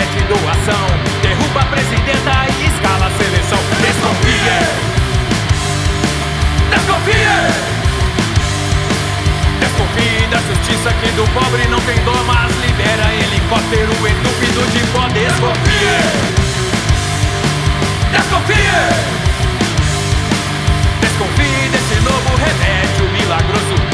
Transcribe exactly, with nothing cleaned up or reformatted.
promete doação, derruba a presidenta e escala a seleção. Desconfie, desconfie, desconfie da justiça que do pobre não tem dó, mas libera helicóptero entúpido de pó. Desconfie, desconfie, desconfie desse novo remédio milagroso.